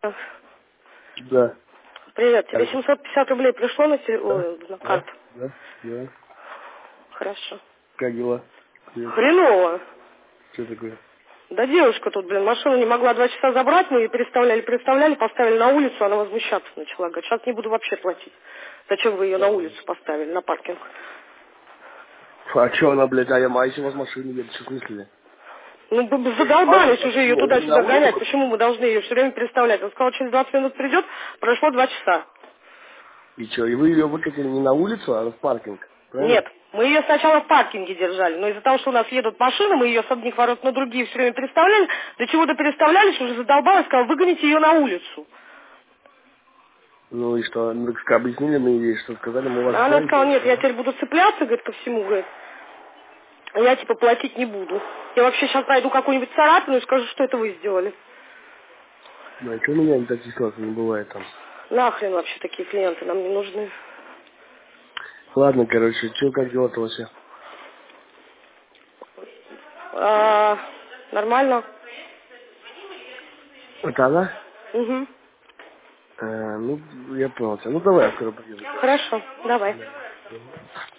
Да. Привет, тебе 750 рублей пришло на, Да, на да, карту? да, да. Хорошо. Как дела? Привет. Хреново. Что такое? Да девушка тут, машину не могла 2 часа забрать, мы ее переставляли, поставили на улицу, она возмущаться начала. Говорит, сейчас не буду вообще платить. Зачем вы ее на улицу поставили, на паркинг? А что она, блядь, а я майся вас машину едет, что в смысле? Ну, Я не могу, задолбались уже ее не, не на туда-сюда улицу гонять. просто. Почему мы должны ее все время переставлять? Он сказал, через 20 минут придет, прошло 2 часа. И что, и вы ее выкатили не на улицу, а в паркинг, Нет, правильно? мы ее сначала в паркинге держали, но из-за того, что у нас едут машины, мы ее с одних ворот на другие все время переставляли, до чего-то переставлялись, уже задолбалась, сказала, выгоните ее на улицу. Ну и что, ну так объяснили мы ей, что сказали, мы вас А она знаем, сказала, и нет, все, я да? теперь буду цепляться, говорит, ко всему, говорит, а я типа платить не буду. Я вообще сейчас найду какую-нибудь царапину и скажу, что это вы сделали. Ну а что у меня таких ситуаций не бывает там? Нахрен вообще такие клиенты нам не нужны. Ладно, короче, что, как дела-то вообще? А, нормально? Это она? Угу. Ну, я понял тебя. Ну давай, я скоро приеду, короче. Хорошо, давай. Да.